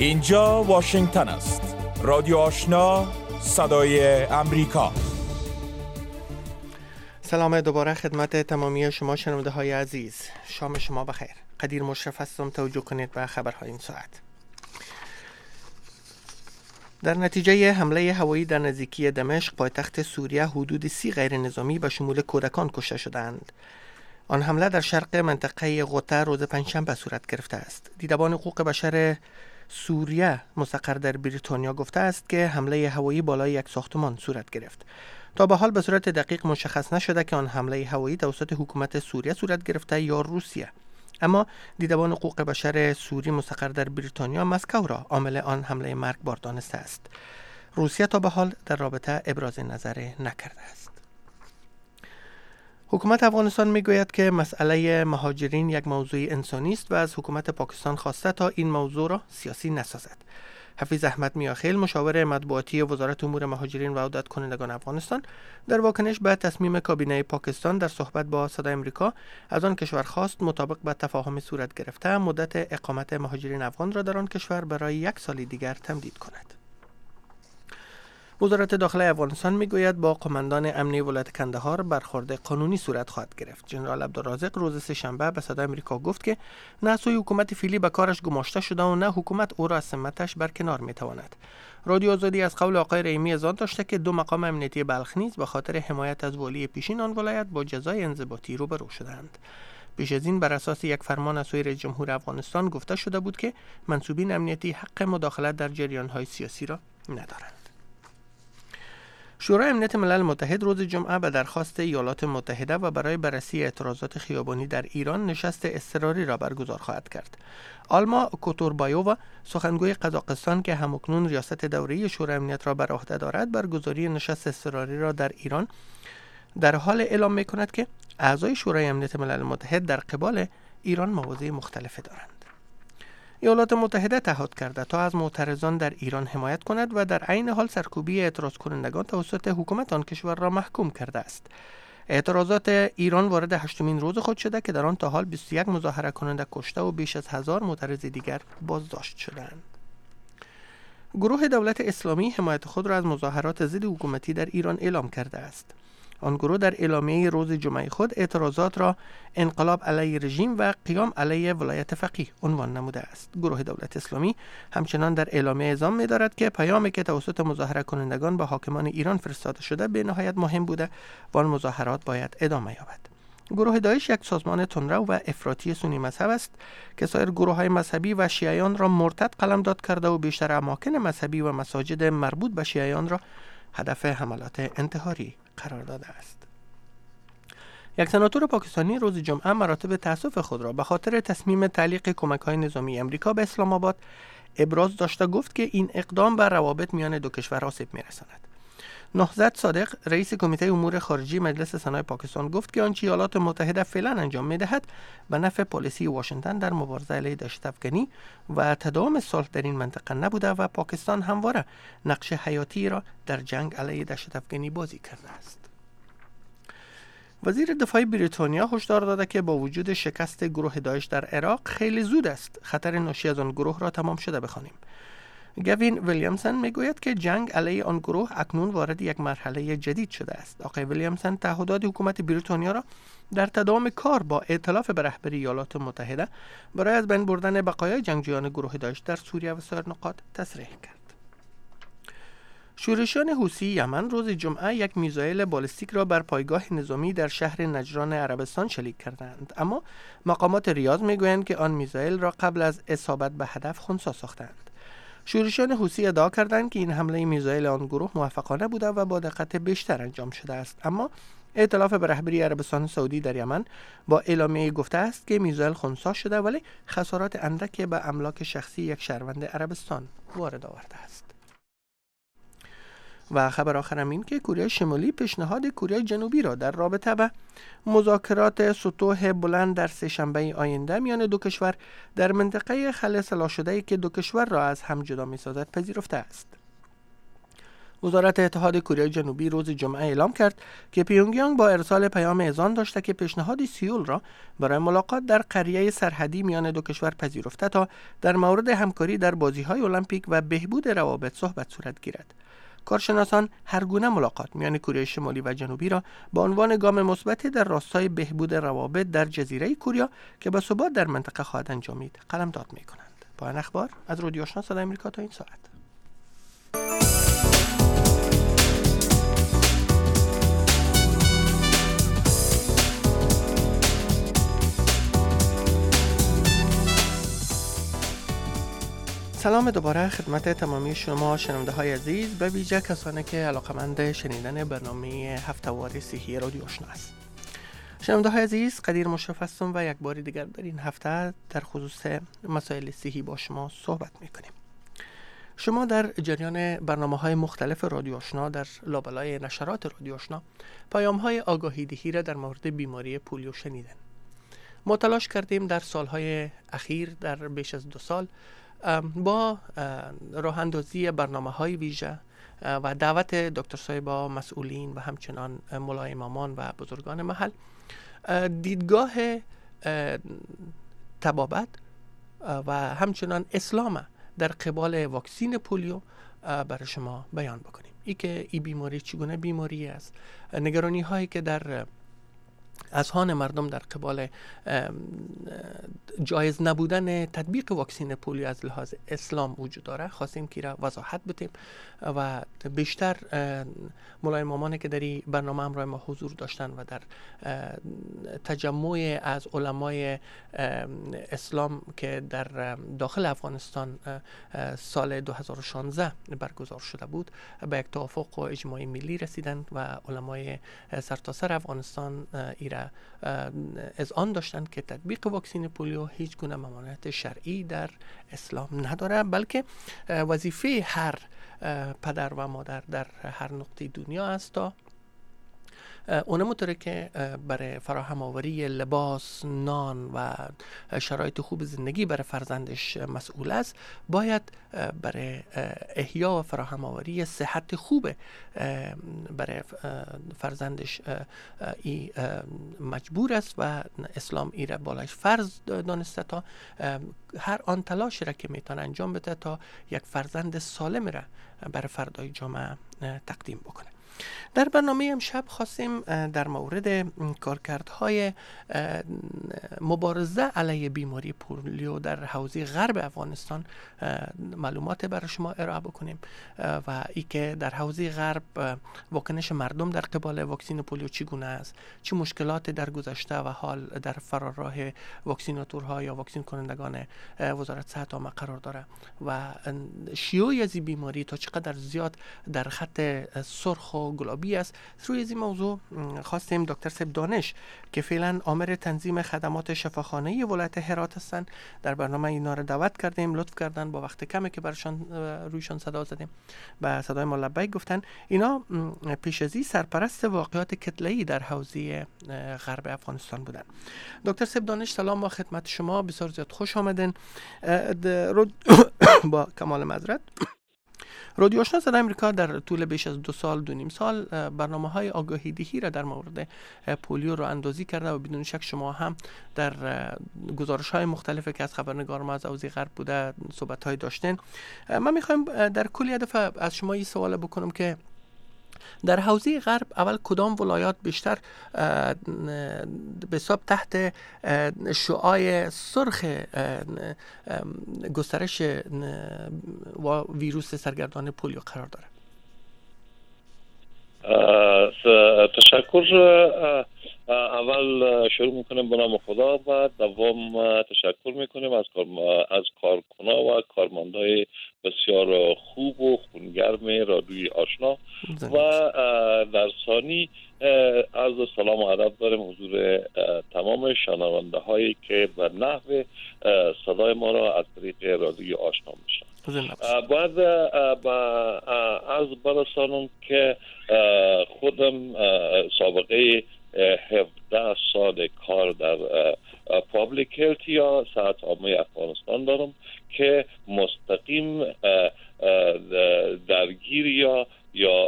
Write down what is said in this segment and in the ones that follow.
اینجا واشنگتن است. رادیو آشنا، صدای امریکا. سلام دوباره خدمت تمامی شما شنونده های عزیز. شام شما بخیر. قدیر مشرف هستم. توجه کنید به خبرهای این ساعت. در نتیجه حمله هوایی در نزدیکی دمشق پایتخت سوریه حدود 30 غیر نظامی به شمول کودکان کشته شدند. آن حمله در شرق منطقه غوطه روز پنجشنبه صورت گرفته است. دیدبان حقوق بشر سوریه مستقر در بریتانیا گفته است که حمله هوایی بالای یک ساختمان صورت گرفت. تا به حال به صورت دقیق مشخص نشده که آن حمله هوایی توسط حکومت سوریه صورت گرفته یا روسیه. اما دیدبان حقوق بشر سوری مستقر در بریتانیا مسکو را عامل آن حمله مرگبار دانسته است. روسیه تا به حال در رابطه ابراز نظر نکرده است. حکومت افغانستان میگوید که مسئله مهاجرین یک موضوع انسانی است و از حکومت پاکستان خواسته تا این موضوع را سیاسی نسازد. حفیظ احمد میاخیل مشاور مطبوعاتی وزارت امور مهاجرین و عودت کنندگان افغانستان در واکنش به تصمیم کابینه پاکستان در صحبت با صدای امریکا از آن کشور خواست مطابق با تفاهم صورت گرفته مدت اقامت مهاجرین افغان را در آن کشور برای 1 سال دیگر تمدید کند. وزارت داخلی افغانستان میگوید با قماندان امنیه ولایت کندهار برخورد قانونی صورت خواهد گرفت. جنرال عبدالرازق روز سه‌شنبه به صدای امریکا گفت که نه سوی حکومت فعلی به کارش گماشته شده و نه حکومت او را از سمتش برکنار میتواند. رادیو آزادی از قول آقای رحیمی اذعان داشته که 2 مقام امنیتی بلخ نیز به خاطر حمایت از والی پیشین آن ولایت با جزای انضباطی روبرو شدند. پیش از این بر اساس یک فرمان از سوی رئیس جمهور افغانستان گفته شده بود که منصوبین امنیتی حق مداخلت در جریان‌های سیاسی را ندارند. شورای امنیت ملل متحد روز جمعه به درخواست ایالات متحده و برای بررسی اعتراضات خیابانی در ایران نشست اضطراری را برگزار خواهد کرد. آلما کوتوربایووا سخنگوی قزاقستان که همکنون ریاست دوره‌ای شورای امنیت را بر عهده دارد برگزاری نشست اضطراری را در ایران در حال اعلام می‌کند که اعضای شورای امنیت ملل متحد در قبال ایران مواضع مختلفه دارند. ایالات متحده تعهد کرده تا از معترضان در ایران حمایت کند و در عین حال سرکوبی اعتراض کنندگان توسط حکومت آن کشور را محکوم کرده است. اعتراضات ایران وارد 8مین روز خود شده که در آن تا حال 21 مظاهره کننده کشته و بیش از 1000 معترض دیگر بازداشت شدند. گروه دولت اسلامی حمایت خود را از مظاهرات ضد حکومتی در ایران اعلام کرده است. آن گروه در اعلامیه روز جمعه خود اعتراضات را انقلاب علیه رژیم و قیام علیه ولایت فقیه عنوان نموده است. گروه دولت اسلامی همچنان در اعلامیه اعلام می‌دارد که پیامی که توسط مظاهره کنندگان به حاکمان ایران فرستاده شده به نهایت مهم بوده و آن مظاهرات باید ادامه یابد. گروه داعش یک سازمان تندرو و افراطی سنی مذهب است که سایر گروه‌های مذهبی و شیعیان را مرتد قلمداد کرده و بیشتر اماکن مذهبی و مساجد مربوط به شیعیان را هدف حملات انتحاری قرار داده است. یک سناتور پاکستانی روز جمعه مراتب تأسف خود را به خاطر تصمیم تعلیق کمک‌های نظامی امریکا به اسلام آباد ابراز داشته گفت که این اقدام بر روابط میان دو کشور آسیب می‌رساند. نهضت صادق رئیس کمیته امور خارجی مجلس سنای پاکستان گفت که آنچه ایالات متحده فعلا انجام می‌دهد به نفع پالیسی واشنگتن در مبارزه علیه دهشت‌افکنی و تداوم صلح در این منطقه نبوده و پاکستان همواره نقش حیاتی را در جنگ علیه دهشت‌افکنی بازی کرده است. وزیر دفاع بریتانیا هشدار داده که با وجود شکست گروه داعش در عراق خیلی زود است خطر ناشی از آن گروه را تمام شده بخوانیم. گوین ویلیامسون میگوید که جنگ علیه آن گروه اکنون وارد یک مرحله جدید شده است. آقای ویلیامسون تعهدات حکومت بریتانیا را در تداوم کار با ائتلاف به رهبری ایالات متحده برای از بین بردن بقایای جنگجویان گروه داعش در سوریه و سایر نقاط تصریح کرد. شورشیان حوثی یمن روز جمعه یک میزایل بالستیک را بر پایگاه نظامی در شهر نجران عربستان شلیک کردند، اما مقامات ریاض میگویند که آن میزایل را قبل از اصابت به هدف خنثی ساختند. شورشیان حوثی ادعا کردند که این حمله میزایل آن گروه موفقانه بوده و با دقت بیشتر انجام شده است، اما ائتلاف به رهبری عربستان سعودی در یمن با اعلامیه گفته است که میزایل خنثی شده ولی خسارات اندکی به املاک شخصی یک شهروند عربستان وارد آورده است. و خبر آخرم این که کره شمالی پیشنهاد کره جنوبی را در رابطه با مذاکرات سطوح بلند در سه‌شنبه آینده میان دو کشور در منطقه خلیج سلاح شده‌ای که دو کشور را از هم جدا می‌سازد پذیرفته است. وزارت اتحاد کره جنوبی روز جمعه اعلام کرد که پیونگیانگ با ارسال پیام اذعان داشته که پیشنهاد سئول را برای ملاقات در قریه سرحدی میان دو کشور پذیرفته تا در مورد همکاری در بازی‌های المپیک و بهبود روابط صحبت صورت گیرد. کارشناسان هر گونه ملاقات میان کره شمالی و جنوبی را به عنوان گام مثبتی در راستای بهبود روابط در جزیره کره که به ثبات در منطقه خواهد انجامید قلمداد می‌کنند. پایان اخبار از رادیو آشنا صدای آمریکا تا این ساعت. سلام دوباره خدمت تمامی شما شنونده های عزیز، به ویژه کسانی که علاقمند شنیدن برنامه هفته‌وار صحی رادیو آشنا است. شنونده های عزیز، قدیر مشرف هستم و یک بار دیگر در این هفته در خصوص مسائل صحی با شما صحبت میکنیم. شما در جریان برنامه‌های مختلف رادیو آشنا در لابلای نشرات رادیو آشنا پیام‌های آگاهی دهی را در مورد بیماری پولیو شنیدن. ما تلاش کردیم در سالهای اخیر در بیش از 2 سال با راه اندازی برنامه‌های ویژه و دعوت دکتر صاحبا، مسئولین و همچنان مولای امامان و بزرگان محل دیدگاه طبابت و همچنان اسلام در قبال واکسین پولیو برای شما بیان بکنیم. ای که این بیماری چگونه بیماری است، نگرانی هایی که در اذهان مردم در قبال جایز نبودن تطبیق واکسین پولیو از لحاظ اسلام وجود داره، خواستیم که را وضاحت بدیم و بیشتر مولای امامان که در این برنامه همراه ما حضور داشتن و در تجمع از علمای اسلام که در داخل افغانستان سال 2016 برگزار شده بود، به یک توافق و اجماع ملی رسیدند و علمای سرتاسر افغانستان ایره اذعان داشتند که تطبیق واکسین پولیو هیچ گونه ممانعت شرعی در اسلام نداره، بلکه وظیفه هر پدر و مادر در هر نقطه دنیا است تا اونموطوره که برای فراهم آوری لباس، نان و شرایط خوب زندگی برای فرزندش مسئول است، باید برای احیا و فراهم آوری صحت خوب برای فرزندش مجبور است و اسلام ایره بالایش فرض دانسته تا هر آن تلاش را که میتونه انجام بده تا یک فرزند سالم را برای فردای جامعه تقدیم بکنه. در برنامه امشب خواستیم در مورد کارکردهای مبارزه علیه بیماری پولیو در حوزه غرب افغانستان معلومات برای شما ارائه بکنیم و ای که در حوزه غرب واکنش مردم در قبال واکسین پولیو چگونه است، چه مشکلات در گذشته و حال در فراراه واکسیناتورها یا واکسین کنندگان وزارت صحت عامه قرار داره و شیوع از این بیماری تا چقدر زیاد در خط سرخ و گلابی است. روی این موضوع خواستیم دکتر صاحب دانش که فعلا آمر تنظیم خدمات شفاخانه ولایت هرات هستند در برنامه اینا رو دعوت کردیم، لطف کردن با وقت کمی که برشان رویشان صدا زدیم به صدای ما لبیک گفتن. اینا پیش از این سرپرست واقعات کتله‌ای در حوزه غرب افغانستان بودن. دکتر صاحب دانش سلام و خدمت شما، بسیار زیاد خوش آمدین. با کمال معذرت رادیو آشنا صدای آمریکا در طول بیش از 2 سال 2.5 سال برنامه‌های آگاهی دهی را در مورد پولیو رو اندازی کرده و بدون شک شما هم در گزارش‌های مختلفی که از خبرنگار ما از حوزه غرب بوده صحبت‌های داشتین. من می‌خوام در کلی دفعه از شما این سوال بکنم که در حوزه غرب اول کدام ولایات بیشتر به حساب تحت شعاع سرخ گسترش ویروس سرگردان پولیو قرار داره؟ تشکر. اول شروع میکنیم به نام خدا و دوام تشکر میکنیم از کارکنان و کارمندای بسیار خوب و خونگرم رادیوی آشنا و در ثانی عرض سلام و ادب داریم حضور تمام شنونده هایی که به نحو صدای ما را از طریق رادیوی آشنا میشن. باید از برسانم که خودم سابقه 17 سال کار در پابلیک هلت یا صحت عامه افغانستان دارم که مستقیم درگیر یا یا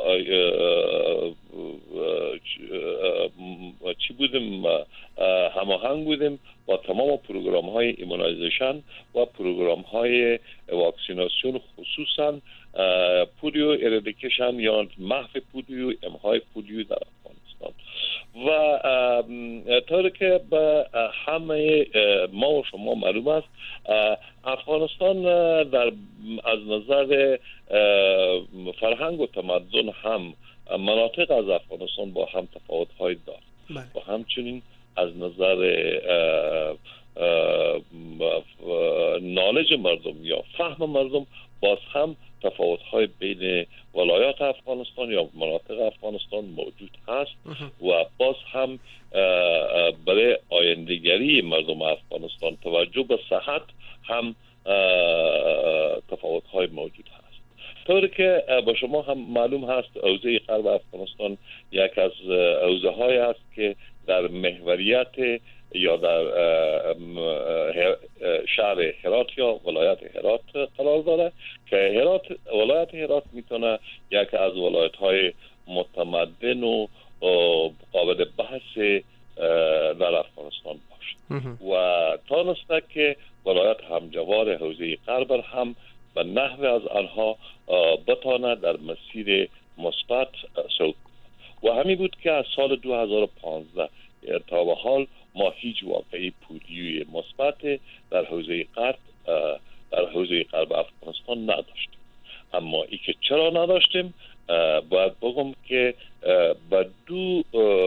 چی بودیم هماهنگ بودیم با تمام پروگرام های ایمونایزیشن و پروگرام های واکسیناسیون، خصوصا پولیو اردیکیشن یا محو پولیو، امهای پولیو در افغانستان. و طوری که به همه ما و شما معلوم است، افغانستان از نظر فرهنگ و تمدن هم مناطق از افغانستان با هم تفاوت‌های دارد و همچنین از نظر نالج مردم یا فهم مردم باز هم تفاوت‌های بین ولایات افغانستان یا مناطق افغانستان موجود هست و باز هم برای آیندگری مردم افغانستان توجه به صحت هم تفاوت‌های موجود هست. طوری که با شما هم معلوم هست، حوزه غرب افغانستان یک از حوزه‌های است که در محوریت یا در شهر هرات یا ولایت هرات قرار داره که ولایت هرات میتونه یک از ولایت‌های متمدن و قابل بحث در افغانستان باشه و تانسته که ولایت همجوار حوزه غرب هم به نحو از آنها بتانه در مسیر مثبت سوق و همین بود که از سال 2015 تا به حال ما هیچ واقعی پولیوی مثبت در حوزه غرب افغانستان نداشتیم. اما ای که چرا نداشتیم باید بگم که به دو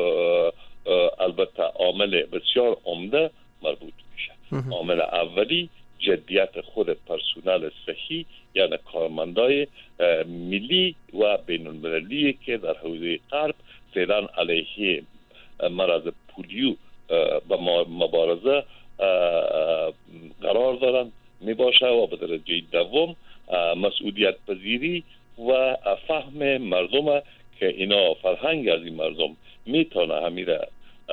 البته عامل بسیار عمده مربوط میشه. عامل اولی جدیت خود پرسونل صحی، یعنی کارمندای ملی و بین المللی که در حوزه غرب فعلا علیه مرض پولیو به مبارزه قرار دارند می باشه و به درجه دوم مسئولیت پذیری و فهم مردم که اینا فرهنگ از این مردم میتونه همیره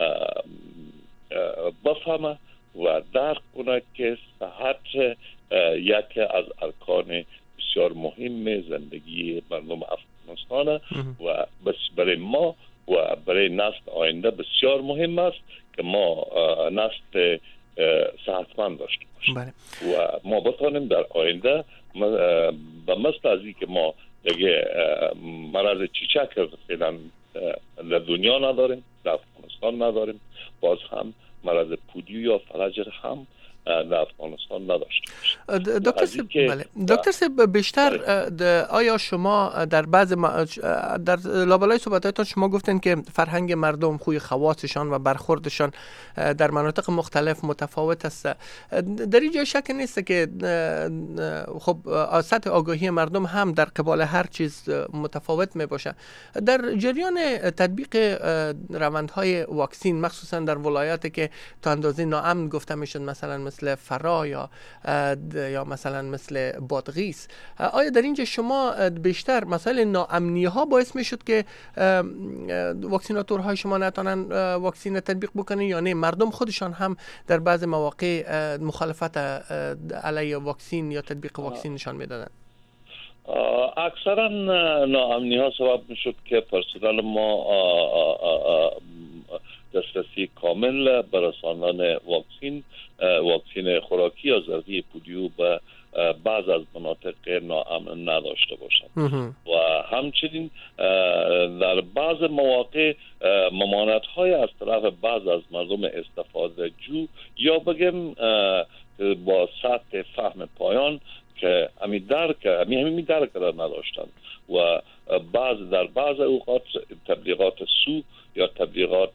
بفهمه و درک کنه که صحت یکی از ارکان بسیار مهم زندگی مردم افغانستان و بس برای ما و برای نسل آینده بسیار مهم است که ما نسل صحتمند داشته باشیم و ما بتانیم در آینده به مثل از این که ما دیگه مرض چیچک فعلا در دنیا نداریم، در افغانستان نداریم، باز هم مرض پولیو یا فلجر هم در افغانستان نداشته دکتر صاحب بیشتر آیا شما در در لابلای صحبتاتون شما گفتن که فرهنگ مردم، خوی خواصشان و برخوردشان در مناطق مختلف متفاوت است. در اینجا شک نیست که خب سطح آگاهی مردم هم در قبال هر چیز متفاوت می باشه. در جریان تطبیق روندهای واکسین مخصوصا در ولایاتی که تا اندازه ناامن گفته میشد، مثلا فرا یا مثلا مثل بادغیس، آیا در اینجا شما بیشتر مسائل ناامنی ها باعث میشد که واکسیناتورهای شما نتونن واکسین تطبیق بکنن یا نه مردم خودشان هم در بعض مواقع مخالفت علیه واکسین یا تطبیق واکسین نشان میدادن؟ اکثرا ناامنی ها سبب میشد که پرسنل ما دسترسی کامل به رساندن واکسین خوراکی یا زرقی پولیو به بعض از مناطق ناامن نداشته باشند و همچنین در بعض مواقع ممانعت های از طرف بعض از مردم استفاده جو یا بگم با سطح فهم پایان که همین درک را نداشتند و در بعض اوقات تبلیغات سو یا تبلیغات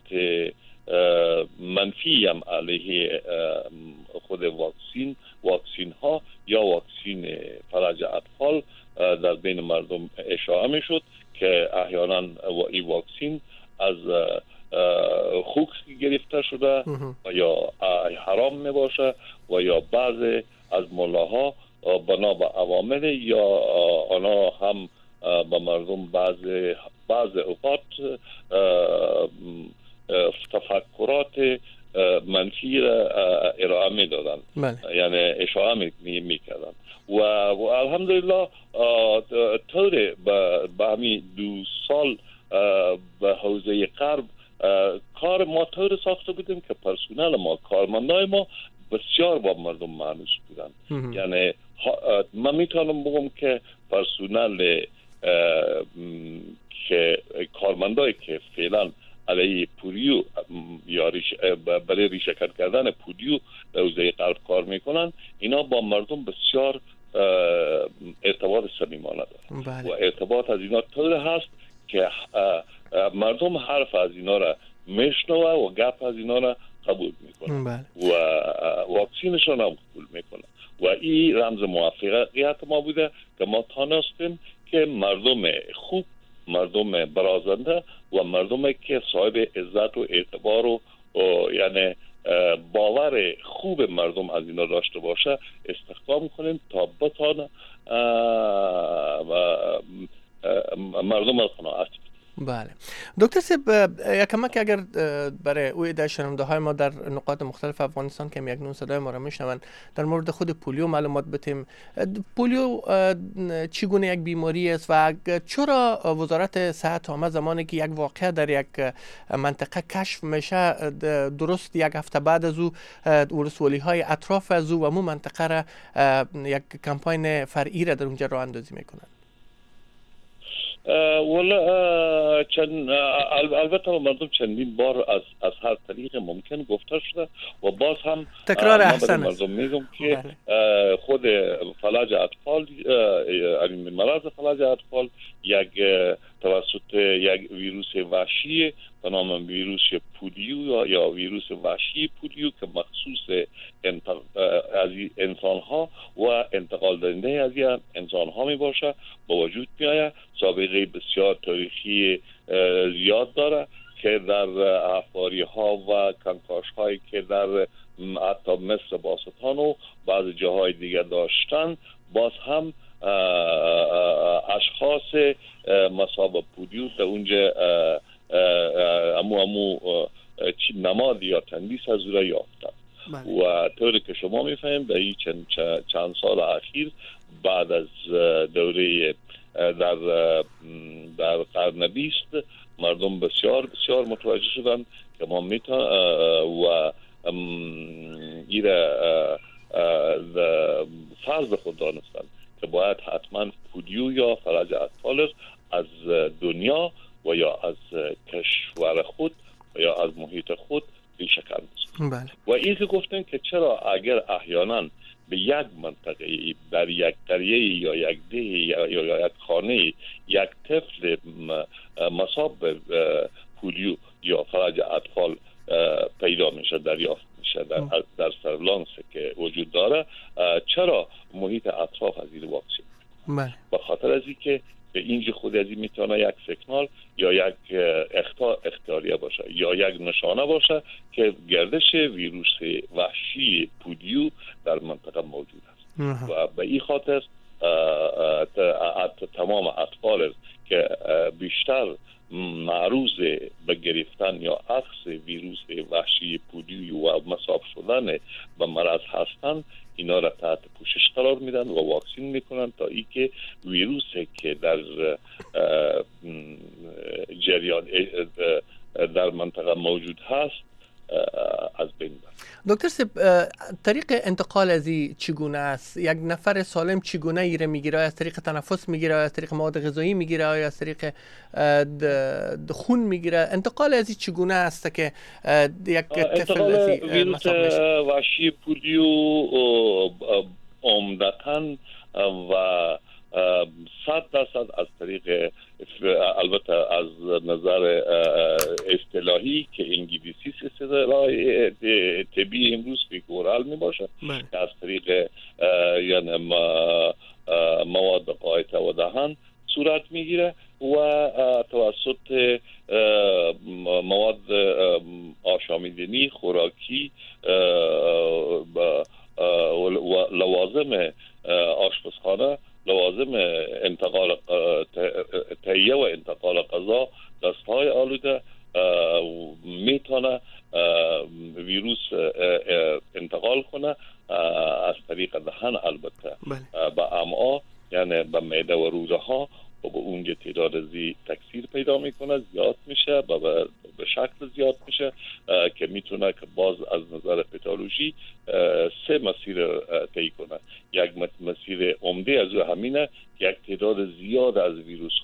منفی هم علیه خود واکسین ها یا واکسین فلج اطفال در بین مردم اشاعه می شد که احیانا این واکسین از خوک گرفته شده و یا حرام می باشه و یا بعض از ملاها بنا به عوامل یا آنها هم به مردم بعض اوقات تفکرات منفی را ارائه میدادن، یعنی اشاعه میکردن و الحمدلله طور به همین 2 سال به حوزه غرب کار ما طور ساخته بودیم که پرسونل ما، کارمندای ما بسیار با مردم مانوس بودن. یعنی من میتونم بگم که پرسونل که کارمندایی که فعلا علیه پولیو یا برای ریشه‌کن کردن پولیو در حوزه غرب کار میکنن، اینا با مردم بسیار ارتباط صمیمانه دارن و ارتباط از اینا طور هست که مردم حرف از اینا را میشنوه و گپ از اینا را قبول میکنه و واکسینشان هم قبول میکنه و این رمز موفقیت ما بوده که ما تانستیم که مردم خوب، مردم برازنده و مردم که صاحب عزت و اعتبار و یعنی باور خوب مردم از اینا داشته باشه استخدام کنیم تا بتانه مردم را قناعت. بله دکتر صاحب، یکمک اگر برای اوی شنونده های ما در نقاط مختلف افغانستان که یک نون صدای ما را میشنون در مورد خود پولیو معلومات بتیم. پولیو چگونه یک بیماری است و چرا وزارت صحت عامه زمانی که یک واقعه در یک منطقه کشف میشه درست یک هفته بعد از او ولسوالی های اطراف از او و مو منطقه را یک کمپاین فرعی را در اونجا راه اندازی میکنند؟ البته مردم چندین بار از هر طریق ممکن گفته شده و باز هم تکرار احسن است. مردم میگم که خود فلج اطفال، مرض فلج اطفال یک توسط یک ویروس وحشی به نام ویروس پولیو یا ویروس وحشی پولیو که مخصوص از انسان ها و انتقال دهنده از انسان ها می باشه با وجود می آید. سابقه بسیار تاریخی زیاد داره که در افواری ها و کنکاش هایی که در حتی مصر باستان و بعض جاهای دیگر داشتن، باز هم اشخاص مصاب پولیو در اونجا امو نماد یا تندیس از او را یافتن و طوری که شما میفهمید در این چند سال اخیر بعد از دوره در قرن 20 مردم بسیار بسیار متوجه شدن که ما و ایره فرض خود دانستن که باید حتما پولیو یا فلج اطفال از دنیا و یا از کشور خود و یا از محیط خود ریشه کنند. و این که گفتن که چرا اگر احیانا به یک منطقه در یک قریه یا یک ده یا یک خانه یک طفل مصاب پولیو یا فلج اطفال پیدا میشه، دریافت میشه در سرولانس که وجود داره، چرا محیط اطراف از این واکسین؟ به خاطر از اینکه به اینجا خود از این میتونه یک سیگنال یا یک اختیاریه باشه یا یک نشانه باشه که گردش ویروس وحشی پولیو در منطقه موجود است و به این خاطر تمام اطفال که بیشتر معروض به گرفتن یا اخذ ویروس وحشی پولیو و مصاب شدن به مرض هستند، اینا را تحت پوشش قرار میدن و واکسین میکنن تا ای که ویروسی که در جریان در منطقه موجود هست از بین بره. دکتر صاحب، طریق انتقال از این چگونه است؟ یک نفر سالم چگونه ایره میگیره؟ از طریق تنفس میگیره؟ از طریق مواد غذایی میگیره؟ یا از طریق خون میگیره؟ انتقال از این چگونه است که یک طفل از این مصاب میشه؟ وحشی پولیو عمدتاً و 100% از طریق، البته از نظر اصطلاحی که انگلیسی اصطلاح طبی امروز فیکورال می باشه، از طریق یعنی مواد قایته و دهن صورت میگیره و توسط مواد آشامیدنی، خوراکی و لوازم آشپزخانه، لوازم انتقال تهیه و انتقال غذا، دستهای آلوده میتونه ویروس انتقال کنه از طریق دهن، البته به امعا، یعنی به معده و روده ها، و به اونجا تعداد تکثیر پیدا میکنه، زیاد میشه، به شکل زیاد میشه که میتونه که باز از نظر پتولوژی 3 مسیر طی کنه. یک مسیر عمده از همینه، یک تعداد زیاد از ویروس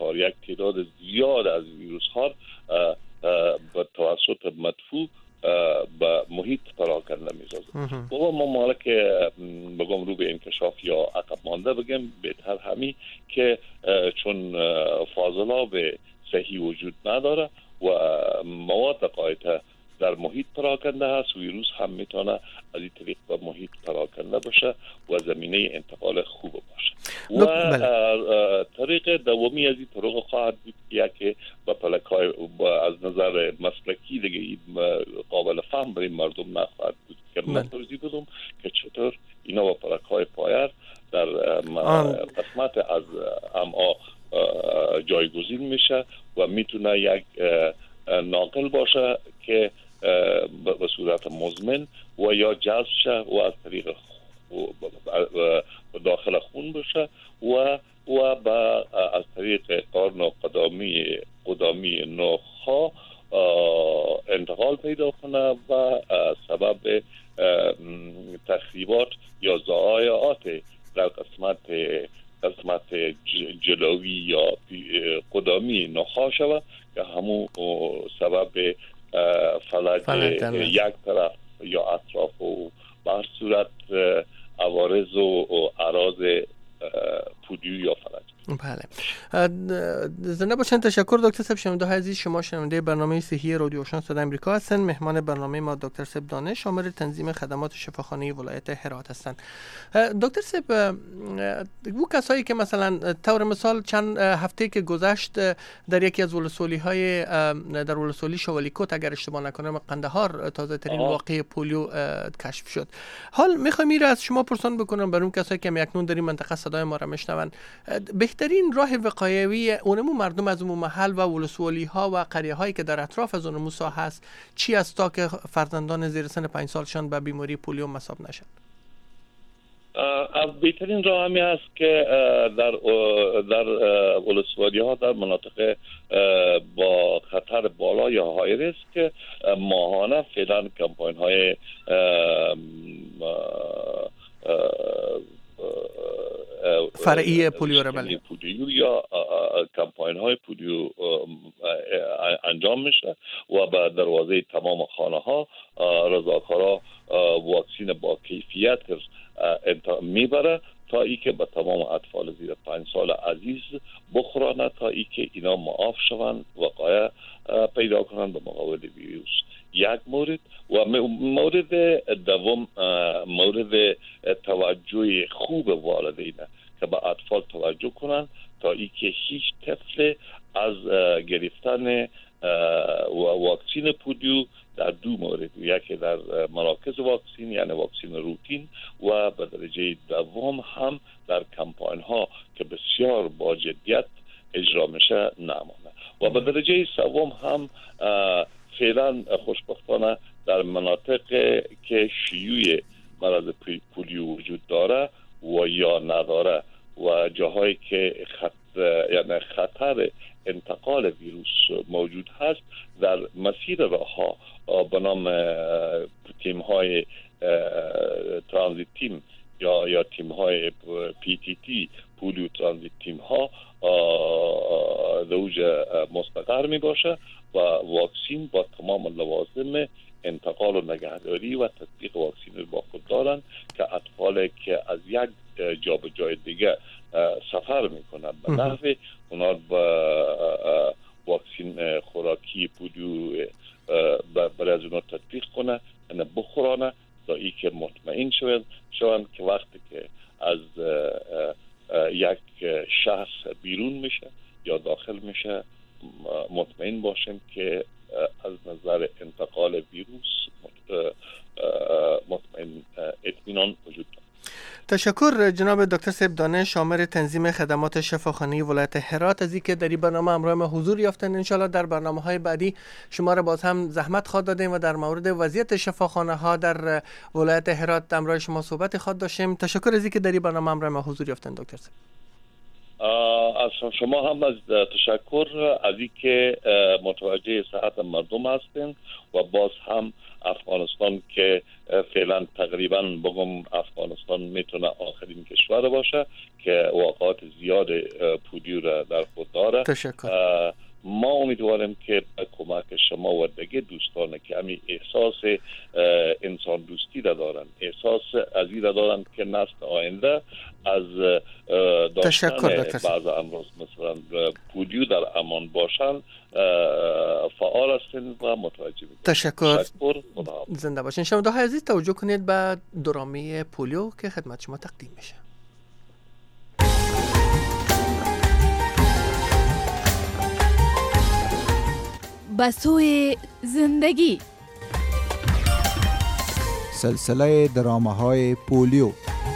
ها به توسط مدفوع به محیط پراکنده میسازه. و ما مالک بگم رو به انکشاف یا عقب مانده بگم بهتر همی که چون فاضلاب صحیح وجود نداره و مواد قاعده در محیط پراکنده هست، ویروس هم میتونه از این طریق به محیط پراکنده باشه و زمینه انتقال خوب باشه. و طریق دومی از این طرق خواهد بود که با پلکای از نظر مسلکی دیگه قابل فهم برای مردم نخواهد بود که من توضیح بدم که چطور اینا با پلکای پایر در قسمت از امعا جایگزین میشه و میتونه یک ناقل باشه که به صورت مزمن و یا جذب شه و از طریق داخل خون بشه و از طریق قرن و قدامی نخها انتقال پیدا کنه و سبب تخریبات یا ضایعات در قسمت جلوی یا قدامی نخها شود که همون سبب فلج یک طرف یا اطراف و بر صورت عوارض و اعراض پولیو یا فلج. بله. زنده باشین. تشکر دکتر صاحب. شنونده عزیز، شما شنونده برنامه صحی رادیو آشنا صدای آمریکا هستند. مهمان برنامه ما دکتر صاحب دانش، آمر تنظیم خدمات شفاخانه ولایت هرات هستند. دکتر صاحب، او کسایی که مثلا طور مثال چند هفته که گذشت در یکی از ولسوالی‌های در ولسوالی شوالیکوت اگر اشتباه نکنم قندهار تازه ترین واقعه پولیو کشف شد. حال میخوام میره از شما پرسان بکنم برای اون کسایی که اکنون در این منطقه صدای ما را میشنون، بهترین راه وقایوی اونمو مردم از اون محل و ولسوالی ها و قریه هایی که در اطراف از اونمو ساحه هست چی است تا که فرزندان زیر سن 5 سالشان به بیماری پولیو مصاب نشن؟ بهترین راه همی هست که در ولسوالی ها در مناطق با خطر بالا یا های ریسک ماهانه فعلا کمپاین های فرعی پولیو را پولیو یا کمپاین های پولیو انجام میشه و به دروازه تمام خانه ها رضاکارا واکسین با کیفیت میبره تا ای که به تمام اطفال زیر 5 سال عزیز بخورانه تا ای که اینا معاف شوند وقایع پیدا کنند به مقابل ویروس. یک مورد و مورد دوم مورد توجه خوب والدینه که به اطفال توجه کنند تا ای که هیچ طفل از گرفتن واکسین پولیو در 2 مورد، یکی در مراکز واکسین یعنی واکسین روتین و به درجه دوم هم در کمپاین ها که بسیار با جدیت اجرا میشه نمانه و به درجه سوم هم فعلا خوشبختانه در مناطق که شیوع مرض پولیو وجود داره و یا نداره و جاهایی که یعنی خطر انتقال ویروس موجود هست در مسیر راه ها به نام تیم های ترانزیت تیم یا تیم های PTT پولیو ترانزیت تیم ها دوج مستقر می باشه و واکسین با تمام لوازم انتقال و نگهداری و تطبیق واکسین رو با خود دارن که اطفال که از یک جا به جای دیگه سفر میکنن به نحو اونا با واکسین خوراکی پولیو برای از اونا تطبیق کنه یعنی بخورانه تا ای که مطمئن شوند که وقتی که از یک شخص بیرون میشه یا داخل میشه مطمئن باشیم که از نظر انتقال ویروس مطمئن اطمینان وجود دارد. تشکر جناب دکتر صاحب دانش، آمر تنظیم خدمات شفاخانه ولایت هرات، از اینکه در این برنامه همراه ما حضور یافتن. انشالله در برنامه‌های بعدی شما را باز هم زحمت خواهد دادیم و در مورد وضعیت شفاخانه‌ها در ولایت هرات همراه شما صحبت خواهد داشتیم. تشکر از اینکه در این برنامه همراه ما حضور یافتن دکتر صاحب. از شما هم از تشکر از اینکه متوجه صحت مردم هستین و باز هم افغانستان که فعلا تقریبا بگم افغانستان میتونه آخرین کشور باشه که واقعات زیاد پولیو را در خود داره. تشکر. ما امیدواریم که کمک شما و دیگه دوستان که همین احساس انسان دوستی را دارن، احساس از این را دارن که نسل آینده از داشتن بعض امراض مثلا پولیو در امان باشن فعال هستین و متوجه میشن. تشکر. زنده باشین. شنونده‌های عزیز توجه کنید به دورامه پولیو که خدمت شما تقدیم میشه. بسوی زندگی، سلسله درامه‌های پولیو.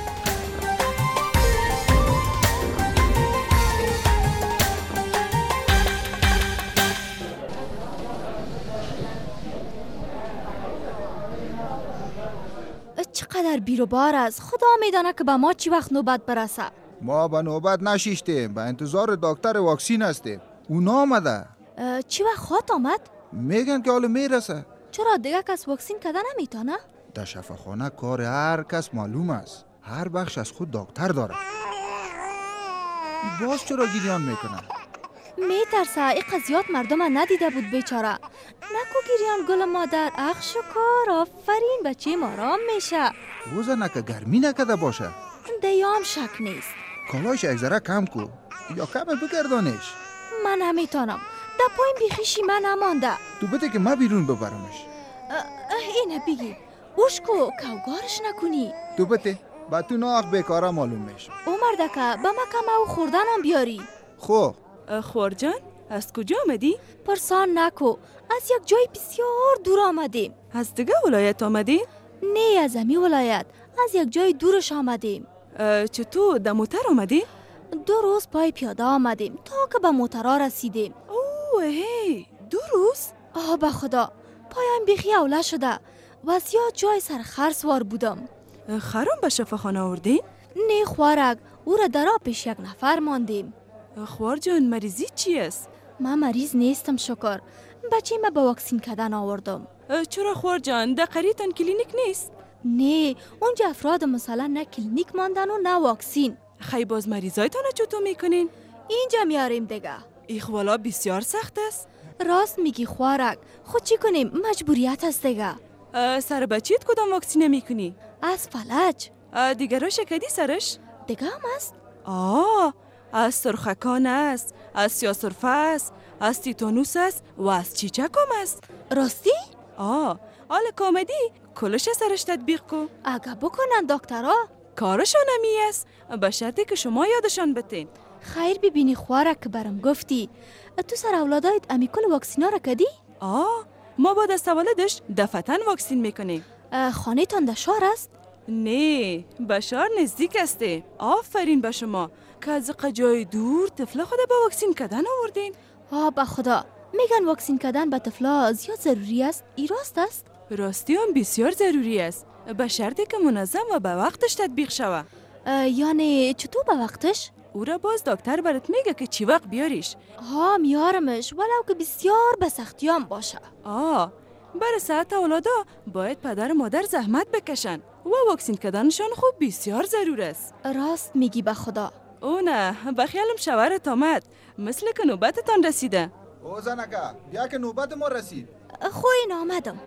چقدر بیر و بار است. خدا میدانه که به ما چی وقت نوبت برسه. ما به نوبت نشیشتیم، به انتظار دکتر واکسین هستیم. اونا آمده. چی وقت خواهد آمد؟ میگن که حالا میرسه. چرا دیگه کس واکسین کردن نمیتونه؟ در شفاخانه کار هر کس معلوم است. هر بخش از خود دکتر داره. باز چرا گریان میکنه؟ میترسه ای قضیات مردم ندیده بود بیچاره. نکو گریان گل مادر. اخ شکر، آفرین، بچه آرام میشه. روزه نکه گرمی نکده باشه. دیام شک نیست. کالایش یک ذره کم کو یا کم بگردانش. من نمیتونم، در پایین بیخیشی من نمانده. تو بده که ما بیرون ببرمش. اینه بگی بوشکو کوگارش نکنی. تو بده با تو ناخ بیکاره معلوم میشه. مردکه به ما کم او خوردنم بیاری. خب خورجان از کجا آمدی؟ پرسان نکو، از یک جای بسیار دور آمدیم. از دیگه ولایت آمدی؟ نه، از امی ولایت، از یک جای دورش آمدیم. چطور در موتر آمدی؟ 2 روز پای پیاده آمدیم تا که به موترا رسیدیم. اوه هی 2 روز؟ به خدا پایم بیخی اوله شده و زیاد جای سرخر سوار بودم. خرم به شفاخانه آوردی؟ نه خوارک، او را در پیش یک نفر ماندیم. خوار جان مریضی چی است؟ من مریض نیستم شکر، بچه ما به واکسین کردن آوردم. چرا خوار جان در قریتان کلینیک نیست؟ نه، اونجا افراد مثلا نه کلینیک ماندن و نه واکسین. خی باز مریضایتان چطور میکنین؟ اینجا میاریم دیگه. ایخوالا بسیار سخت است. راست میگی خوارک، خود چی کنیم، مجبوریت است دیگه. سر بچیت کدام واکسینه میکنی؟ از فلج. دیگه شکدی سرش؟ دیگه هم است؟ از سرخکان است، از سیاسرفه است، از تیتانوس است و از چیچک هم است. راستی؟ حال کامدی کلش سرش تطبیق کو. اگه بکنن دکترها کارشان همی است، به شرطی که شما یادشان بتین. خیر ببینی خوارک که برم گفتی، تو سر اولادایت امی کل واکسینا را کدی؟ ما با دست ولدش دفتن واکسین میکنیم. خانه تان در شهر است؟ نه، به شهر نزدیک استه. آفرین به شما که از جای دور طفل خود با واکسین کردن آوردین. به خدا میگن واکسین کردن به طفلا زیاد ضروری است. ای راست است؟ راستی هم بسیار ضروری است، به شرطی که منظم و به وقتش تطبیق شوه. یعنی چطور به وقتش؟ او را باز دکتر برات میگه که چی وقت بیاریش. میارمش، ولو که بسیار به سختیام باشه. برای صحت اولادا باید پدر و مادر زحمت بکشن و واکسین کردنشان خوب بسیار ضرور است. راست میگی به خدا. نه، بخیالم شوهرت آمد، مثل که نوبتتان رسیده. زنکه بیا که نوبت ما رسید. خوین آمدم.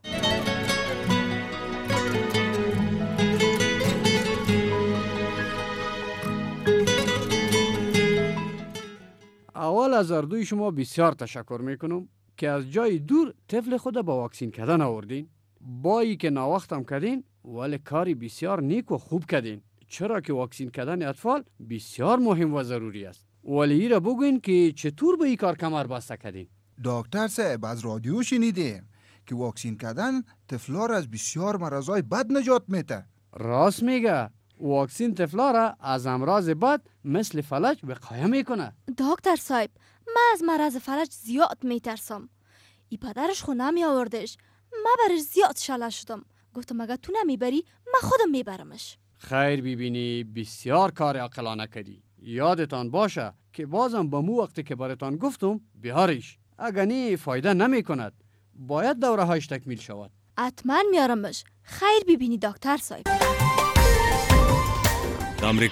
اول از اردوی شما بسیار تشکر میکنم که از جای دور طفل خود با واکسین کردن آوردین. بایی که ناوقتم کردین ولی کاری بسیار نیک و خوب کردین، چرا که واکسین کردن اطفال بسیار مهم و ضروری است. ولی ایره بگوین که چطور به این کار کمر بسته کردین؟ دکتر صاحب از رادیو شنیدیم که واکسین کردن طفلا را از بسیار مرضای بد نجات میده. راست میگه، واکسین طفلا را از امراض بد مثل فلج وقایه میکنه. دکتر صاحب، من از مرض فلج زیاد میترسم. ای پدرش خو نمی آوردش، من برش زیاد شله شدم. گفتم اگه تو نمیبری من خودم میبرمش. خیر ببینی، بسیار کار عاقلانه کردی. یادتان باشه که بازم با مو وقتی که براتان گفتم بیارش. اگه نی فایده نمی کند. باید دوره هایش تکمیل شود. حتما میارمش. خیر ببینی دکتر صاحب.